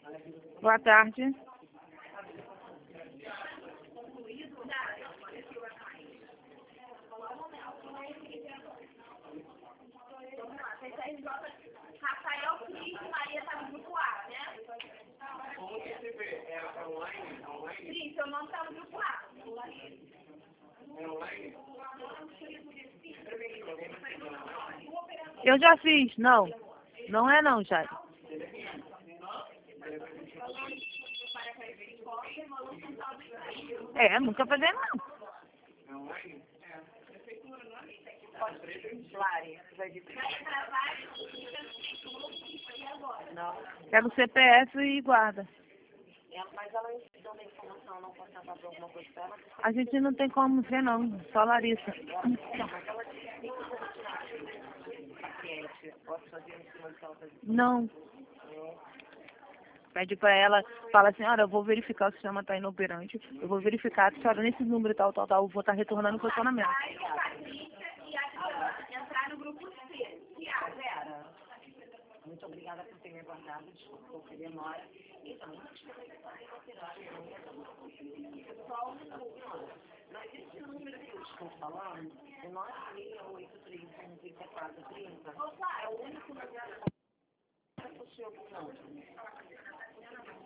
Boa tarde. Rafael, Cris e Maria tá no grupo A, né? Cris, seu nome tá no grupo A. Eu já fiz. Não. Não é não, Jair. É, nunca fazer não. Lari, vai de Não. Pega o CPF e guarda. Mas ela deu uma informação, não passava por alguma coisa dela. A gente não tem como ver não, só Larissa. Não, mas ela disse que paciente, posso fazer em cima do que ela está dizendo. Não. Pede pra ela, fala assim, olha, eu vou verificar se o sistema está inoperante, eu vou verificar se a senhora nesse número tal, eu vou estar retornando o funcionamento. Entrar no grupo C. Vera, muito obrigada por ter me aguardado, desculpa pouca demora. Então, mas esse número que eu estou falando, é 96833430, é o único lugar que eu estou